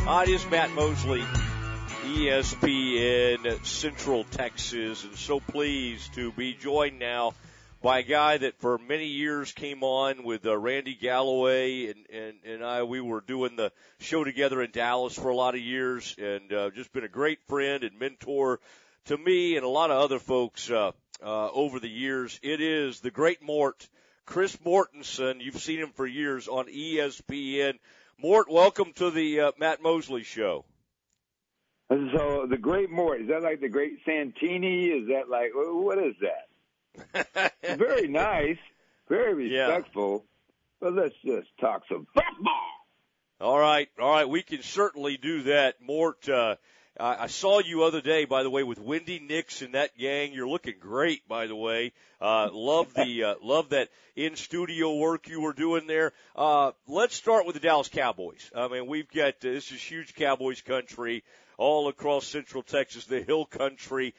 Hi, it is Matt Mosley, ESPN Central Texas, and so pleased to be joined now by a guy that for many years came on with Randy Galloway and I. We were doing the show together in Dallas for a lot of years, and just been a great friend and mentor to me and a lot of other folks over the years. It is the great Mort, Chris Mortensen. You've seen him for years on ESPN. Mort, welcome to the Matt Mosley Show. So the great Mort, is that like the great Santini? Is that like, what is that? Very nice, very respectful, but let's just talk some football. All right, we can certainly do that. Mort, I saw you other day, by the way, with Wendy Nix and that gang. You're looking great, by the way. Love that in-studio work you were doing there. Let's start with the Dallas Cowboys. I mean, we've got, this is huge Cowboys country all across Central Texas, the Hill Country.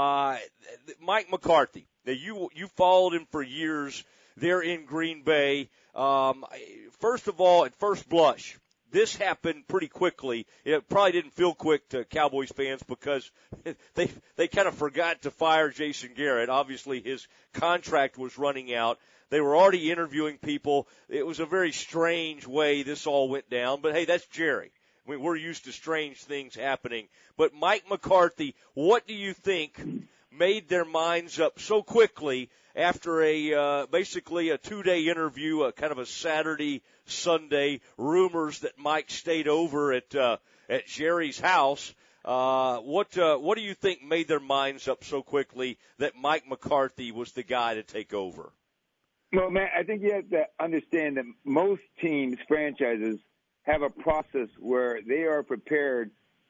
Mike McCarthy. Now, you followed him for years there in Green Bay. First of all, at first blush, this happened pretty quickly. It probably didn't feel quick to Cowboys fans because they kind of forgot to fire Jason Garrett. Obviously, his contract was running out. They were already interviewing people. It was a very strange way this all went down. But, hey, that's Jerry. I mean, we're used to strange things happening. But Mike McCarthy, what do you think made their minds up so quickly after basically a 2-day interview, kind of a Saturday, Sunday, rumors that Mike stayed over at Jerry's house? What do you think made their minds up so quickly that Mike McCarthy was the guy to take over? Well, man, I think you have to understand that most teams, franchises, have a process where they are prepared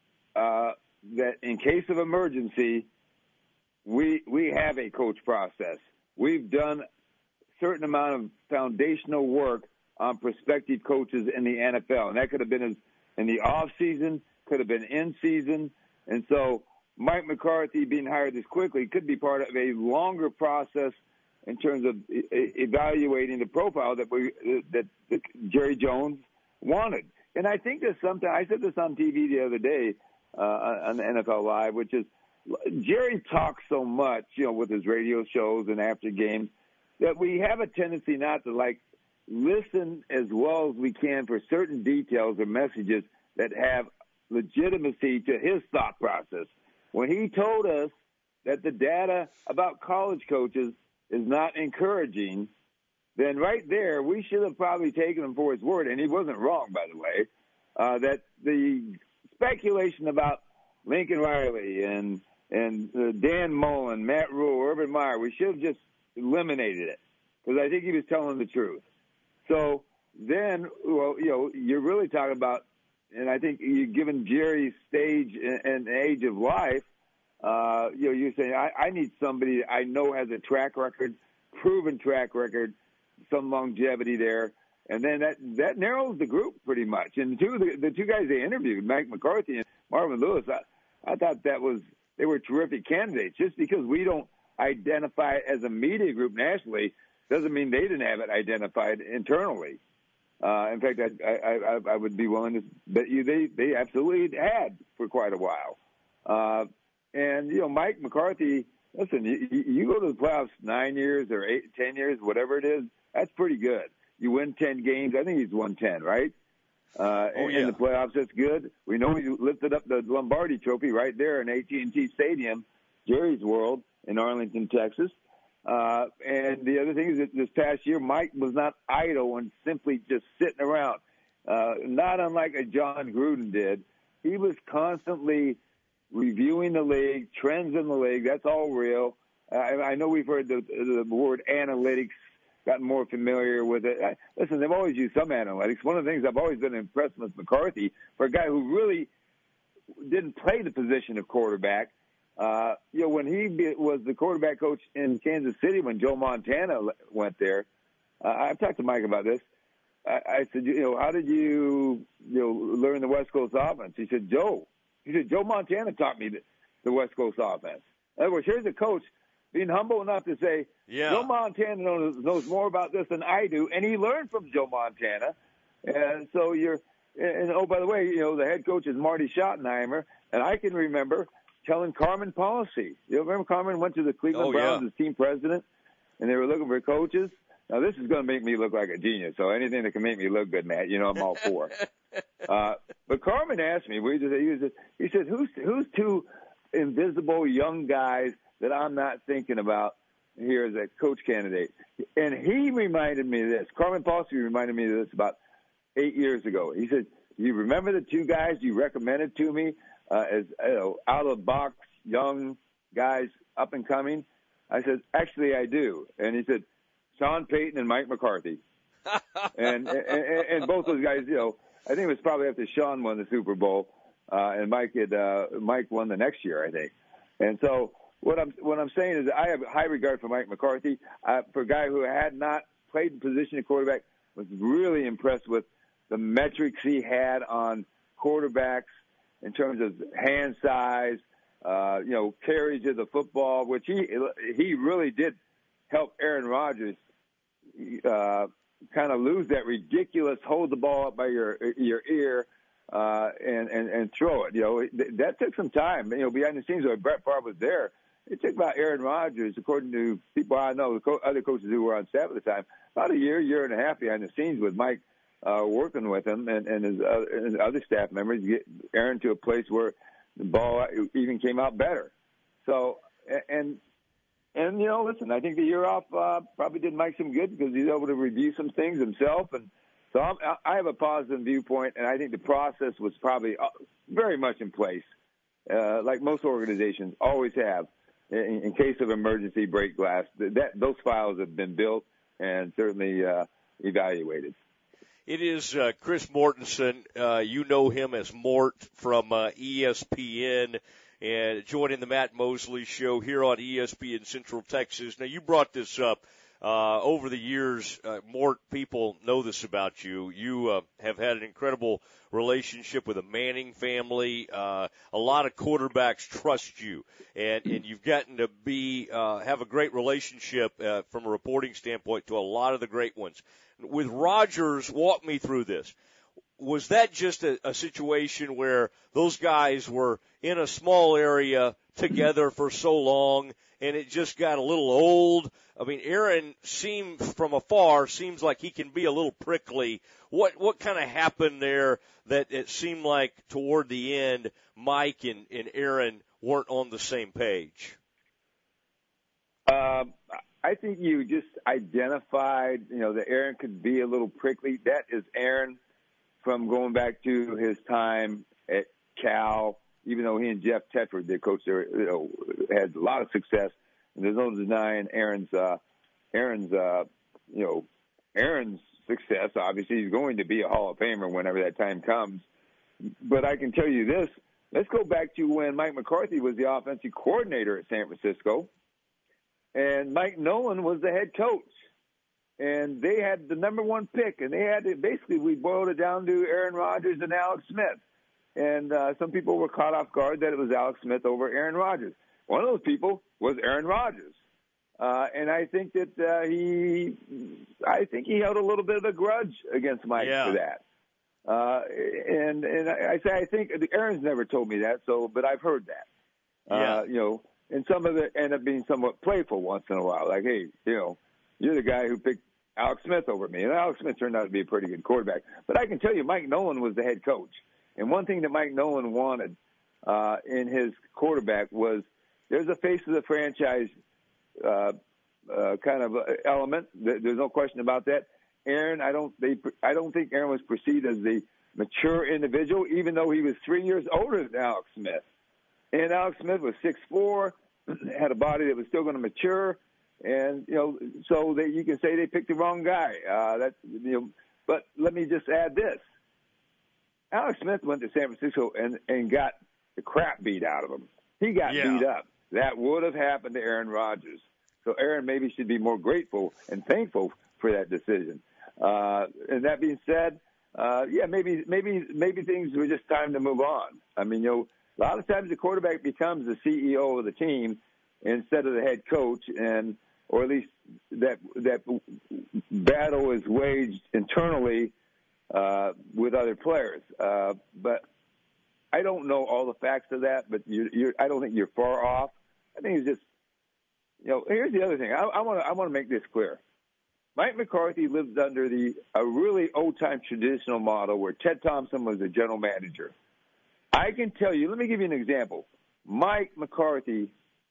that in case of emergency, we have a coach process. We've done a certain amount of foundational work on prospective coaches in the NFL, and that could have been in the off season, could have been in season, and so Mike McCarthy being hired this quickly could be part of a longer process in terms of evaluating the profile that Jerry Jones wanted. And I think that sometimes, I said this on TV the other day on the NFL Live, which is Jerry talks so much, with his radio shows and after games, that we have a tendency not to listen as well as we can for certain details or messages that have legitimacy to his thought process. When he told us that the data about college coaches is not encouraging, then right there we should have probably taken him for his word, and he wasn't wrong, by the way, that the speculation about Lincoln Riley and Dan Mullen, Matt Rule, Urban Meyer, we should have just eliminated it because I think he was telling the truth. So then, you're really talking about, and I think you've given Jerry's stage and age of life, you're saying, I need somebody that I know has a track record, proven track record, some longevity there. And then that narrows the group pretty much. And the two guys they interviewed, Mike McCarthy and Marvin Lewis, I thought they were terrific candidates. Just because we don't identify it as a media group nationally doesn't mean they didn't have it identified internally. In fact, I would be willing to bet you they absolutely had for quite a while. And Mike McCarthy, listen, you go to the playoffs 9 years or 10 years, whatever it is, that's pretty good. You win 10 games. I think he's won 10, right? In the playoffs, that's good. We know he lifted up the Lombardi Trophy right there in AT&T Stadium, Jerry's World in Arlington, Texas. And the other thing is that this past year, Mike was not idle and simply just sitting around, not unlike a John Gruden did. He was constantly reviewing the league, trends in the league. That's all real. I know we've heard the word analytics, gotten more familiar with it. Listen, they've always used some analytics. One of the things I've always been impressed with McCarthy, for a guy who really didn't play the position of quarterback, when he was the quarterback coach in Kansas City when Joe Montana went there, I've talked to Mike about this. I said, how did you learn the West Coast offense? He said, Joe Montana taught me the West Coast offense. In other words, here's a coach being humble enough to say, Joe Montana knows more about this than I do, and he learned from Joe Montana. And so you're And oh, by the way, the head coach is Marty Schottenheimer, and I can remember telling Carmen Policy. You remember Carmen went to the Cleveland Browns as team president, and they were looking for coaches. Now, this is going to make me look like a genius, so anything that can make me look good, Matt, I'm all for. But Carmen asked me, he said, who's two invisible young guys that I'm not thinking about here as a coach candidate? And he reminded me of this. Carmen Policy reminded me of this about 8 years ago. He said, you remember the two guys you recommended to me as out of the box young guys up and coming? I said, actually, I do. And he said, Sean Payton and Mike McCarthy. and both those guys, I think it was probably after Sean won the Super Bowl, and Mike won the next year, I think. And so what I'm saying is that I have high regard for Mike McCarthy, for a guy who had not played the position of quarterback. Was really impressed with the metrics he had on quarterbacks in terms of hand size, carries of the football, which he really did help Aaron Rodgers kind of lose that ridiculous hold the ball up by your ear and throw it. That took some time. Behind the scenes, when Brett Favre was there, it took about Aaron Rodgers, according to people I know, other coaches who were on staff at the time, about a year and a half behind the scenes with Mike working with him and his other staff members, get Aaron to a place where the ball even came out better. So, and listen, I think the year off probably did Mike some good because he's able to review some things himself. And so I have a positive viewpoint, and I think the process was probably very much in place, like most organizations always have. In case of emergency, break glass. Those files have been built and certainly evaluated. It is Chris Mortensen. You know him as Mort from ESPN, and joining the Matt Mosley Show here on ESPN Central Texas. Now, you brought this up over the years. Mort, people know this about you. You have had an incredible relationship with the Manning family. A lot of quarterbacks trust you, and you've gotten to have a great relationship from a reporting standpoint to a lot of the great ones. With Rodgers, walk me through this. Was that just a situation where those guys were in a small area together for so long and it just got a little old? I mean, Aaron from afar seems like he can be a little prickly. What kind of happened there that it seemed like toward the end Mike and Aaron weren't on the same page? I think you just identified, that Aaron could be a little prickly. That is Aaron from going back to his time at Cal, even though he and Jeff Tedford, their coach there, had a lot of success. And there's no denying Aaron's success. Obviously, he's going to be a Hall of Famer whenever that time comes. But I can tell you this. Let's go back to when Mike McCarthy was the offensive coordinator at San Francisco. And Mike Nolan was the head coach. And they had the number one pick. And they had to, basically, we boiled it down to Aaron Rodgers and Alex Smith. And some people were caught off guard that it was Alex Smith over Aaron Rodgers. One of those people was Aaron Rodgers. And I think that he held a little bit of a grudge against Mike for that. And I think Aaron's never told me that, but I've heard that. And some of it ended up being somewhat playful once in a while. Like, hey, you're the guy who picked Alex Smith over me. And Alex Smith turned out to be a pretty good quarterback. But I can tell you, Mike Nolan was the head coach. And one thing that Mike Nolan wanted in his quarterback was there's a face of the franchise kind of element. There's no question about that. Aaron, I don't think Aaron was perceived as the mature individual, even though he was 3 years older than Alex Smith. And Alex Smith was 6'4", had a body that was still going to mature, and so that you can say they picked the wrong guy. But let me just add this: Alex Smith went to San Francisco and got the crap beat out of him. He got beat up. That would have happened to Aaron Rodgers. So Aaron maybe should be more grateful and thankful for that decision. And that being said, maybe things were just time to move on. I mean, a lot of times the quarterback becomes the CEO of the team instead of the head coach, or at least that battle is waged internally with other players. But I don't know all the facts of that, but I don't think you're far off. I think it's just, here's the other thing. I want to make this clear. Mike McCarthy lived under a really old-time traditional model where Ted Thompson was the general manager. I can tell you, let me give you an example. Mike McCarthy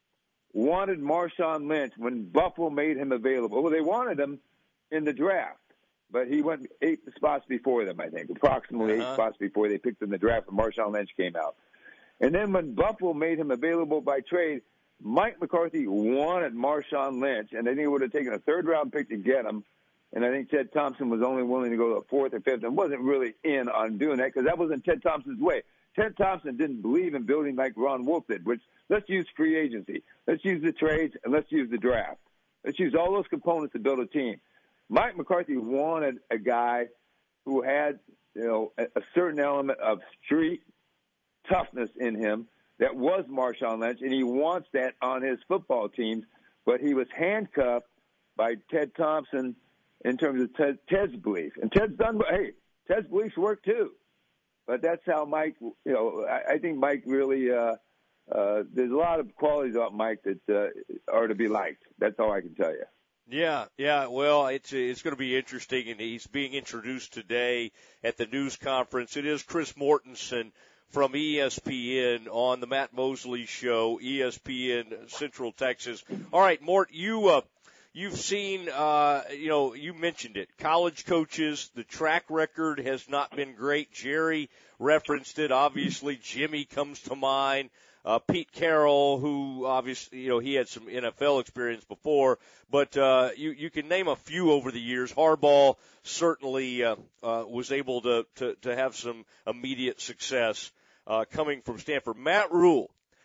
wanted Marshawn Lynch when Buffalo made him available. Well, they wanted him in the draft, but he went 8 spots before them, I think, approximately 8 spots before they picked him in the draft when Marshawn Lynch came out. And then when Buffalo made him available by trade, Mike McCarthy wanted Marshawn Lynch, and I think it would have taken a third-round pick to get him. And I think Ted Thompson was only willing to go to a 4th or 5th and wasn't really in on doing that because that wasn't Ted Thompson's way. Ted Thompson didn't believe in building like Ron Wolf did, which let's use free agency. Let's use the trades, and let's use the draft. Let's use all those components to build a team. Mike McCarthy wanted a guy who had, a certain element of street toughness in him that was Marshawn Lynch, and he wants that on his football teams, but he was handcuffed by Ted Thompson in terms of Ted's belief. And Ted's beliefs work too. But that's how Mike, I think Mike really, there's a lot of qualities about Mike that are to be liked. That's all I can tell you. Yeah. Well, it's going to be interesting, and he's being introduced today at the news conference. It is Chris Mortensen from ESPN on the Matt Mosley Show, ESPN Central Texas. All right, Mort, you've seen, you mentioned it, college coaches. The track record has not been great. Jerry referenced it. Obviously, Jimmy comes to mind. Pete Carroll, who obviously, he had some NFL experience before, but you can name a few over the years. Harbaugh certainly was able to have some immediate success coming from Stanford. Matt Rule,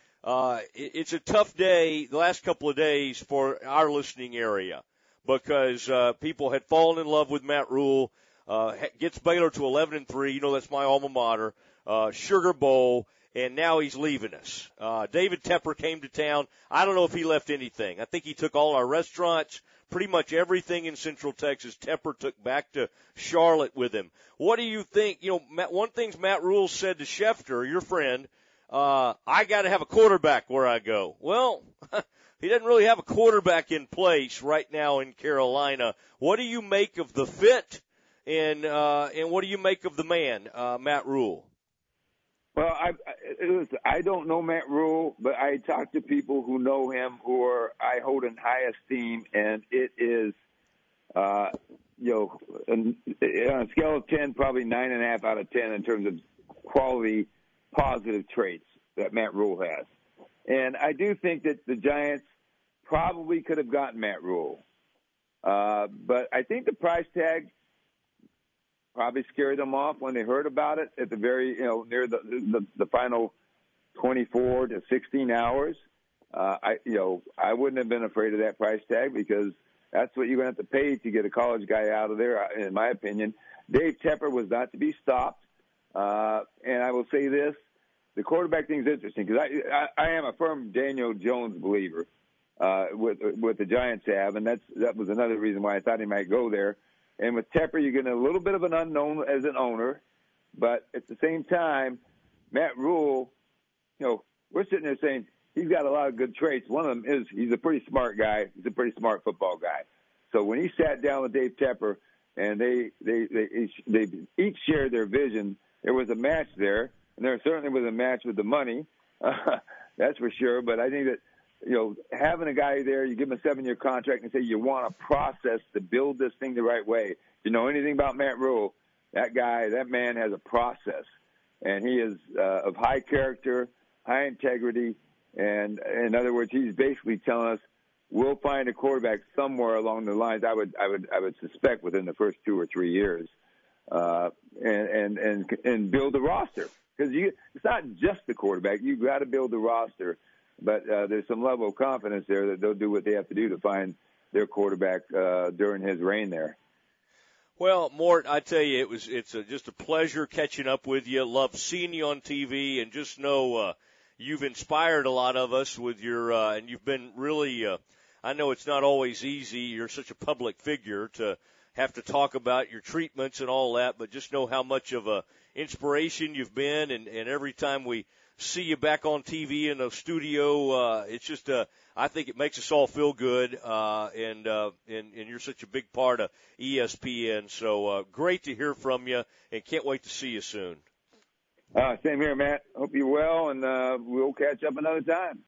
it's a tough day, the last couple of days for our listening area because people had fallen in love with Matt Rule, gets Baylor to 11-3. That's my alma mater, Sugar Bowl. And now he's leaving us. David Tepper came to town. I don't know if he left anything. I think he took all our restaurants, pretty much everything in Central Texas. Tepper took back to Charlotte with him. What do you think? One thing Matt Rule said to Schefter, your friend, I got to have a quarterback where I go. Well, he doesn't really have a quarterback in place right now in Carolina. What do you make of the fit, and what do you make of the man, Matt Rule? Well, I don't know Matt Rule, but I talk to people who know him who I hold in high esteem, and it is, on a scale of 10, probably 9.5 out of 10 in terms of quality, positive traits that Matt Rule has. And I do think that the Giants probably could have gotten Matt Rule. But I think the price tag probably scared them off when they heard about it at the very, near the final 24 to 16 hours. I wouldn't have been afraid of that price tag because that's what you're going to have to pay to get a college guy out of there, in my opinion. Dave Tepper was not to be stopped. And I will say this, the quarterback thing is interesting because I am a firm Daniel Jones believer with the Giants have, and that was another reason why I thought he might go there. And with Tepper, you're getting a little bit of an unknown as an owner. But at the same time, Matt Rule, we're sitting there saying he's got a lot of good traits. One of them is he's a pretty smart guy. He's a pretty smart football guy. So when he sat down with Dave Tepper and they each shared their vision, there was a match there. And there certainly was a match with the money. That's for sure. But I think that, having a guy there, you give him a 7-year contract and say you want a process to build this thing the right way. If you know anything about Matt Rule, that man has a process. And he is of high character, high integrity. And in other words, he's basically telling us we'll find a quarterback somewhere along the lines. I would suspect within the first 2 or 3 years, and build a roster. Because it's not just the quarterback. You've got to build the roster. But there's some level of confidence there that they'll do what they have to do to find their quarterback during his reign there. Well, Mort, I tell you, it's just a pleasure catching up with you. Love seeing you on TV, and just know you've inspired a lot of us with your and you've been really. I know it's not always easy. You're such a public figure to have to talk about your treatments and all that, but just know how much of a inspiration you've been. And every time we see you back on TV in the studio, it's just, I think it makes us all feel good. And you're such a big part of ESPN. So, great to hear from you and can't wait to see you soon. Same here, Matt. Hope you're well, and we'll catch up another time.